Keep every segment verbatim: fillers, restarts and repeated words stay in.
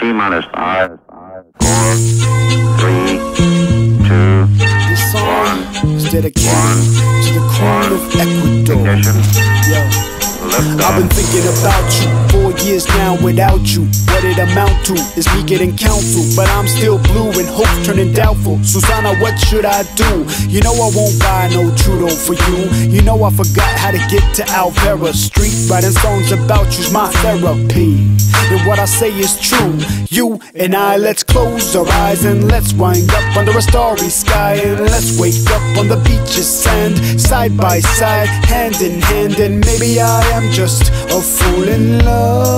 T-minus five, four, three, two, This song one, is dedicated one, to the Queen of Ecuador. ignition, Yo. lift I've been off. thinking about you four years now without you. What it amount to is me getting counsel, but I'm still blue and hope turning doubtful. Susana, what should I do? You know I won't buy no Trudeau for you. You know I forgot how to get to Alvera Street. Writing songs about you's my therapy, and what I say is true. You and I, let's close our eyes and let's wind up under a starry sky, and let's wake up on the beach's sand, side by side, hand in hand. And maybe I am just a fool in love,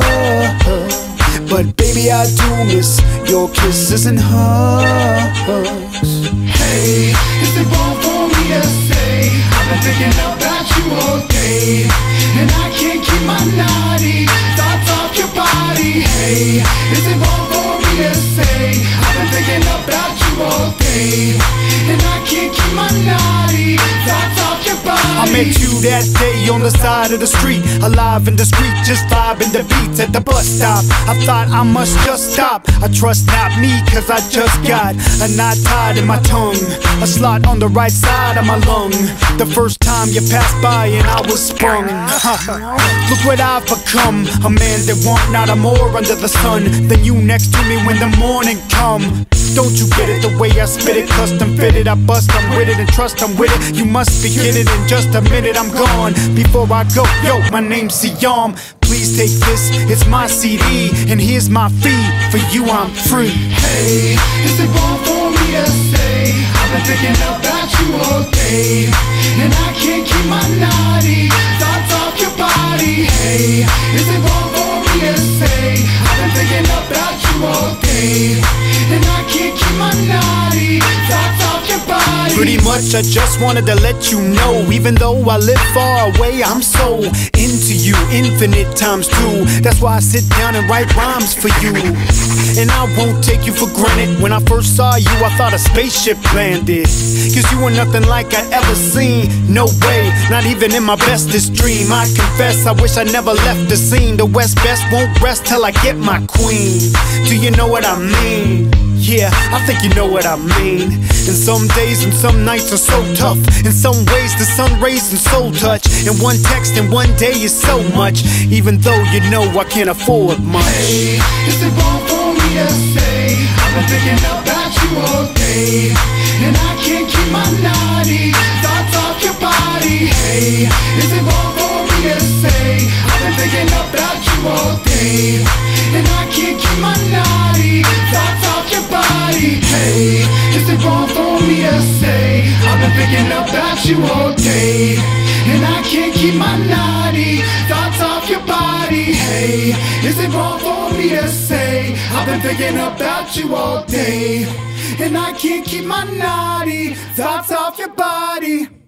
but baby I do miss your kisses and hugs. Hey, is it wrong for me to say I've been thinking about you all day, and I can't keep my naughty thoughts off your body? Hey, is it wrong for me to say I've been thinking about you all day, and I can't keep my naughty thoughts off your body? I met you that day on the side of the street, alive and discreet, just vibing the beats at the bus stop. I thought I must just stop. I trust not me, cause I just got a knot tied in my tongue, a slot on the right side of my lung. The first time you passed by and I was sprung. Look what I've become, a man that want not a more under the sun than you next to me when the morning come. Don't you get it the way I spit it, custom fitted, I bust, I'm with it, and trust I'm with it. You must be getting it in just a minute, I'm gone. Before I go, yo, my name's Siam. Please take this, it's my C D, and here's my fee. For you I'm free. Hey, is it wrong for me to say I've been thinking about you all day, and I can't keep my naughty thoughts off your body? Hey, is it wrong for me to say I've been thinking about you all day, and I can't keep my naughty thoughts off your body? Pretty much I just wanted to let you know, even though I live far away, I'm so into you, infinite times two. That's why I sit down and write rhymes for you, and I won't take you for granted. When I first saw you, I thought a spaceship landed, cause you were nothing like I'd ever seen. No way, not even in my bestest dream. I confess, I wish I never left the scene. The West best won't rest till I get my queen. Do you know what I mean? Yeah, I think you know what I mean. And some days and some nights are so tough. In some ways the sun rays and soul touch, and one text in one day is so much, even though you know I can't afford much. Hey, is it wrong for me to say I've been thinking about you all day, and I can't keep my naughty thoughts off your body? Hey, is it wrong for me to say I've been thinking about you all day, and I can't keep my naughty thoughts off your body? Hey, is it wrong for me to say I've been thinking about you all day, and I can't keep my naughty thoughts off your body? Hey, is it wrong for me to say I've been thinking about you all day, and I can't keep my naughty thoughts off your body?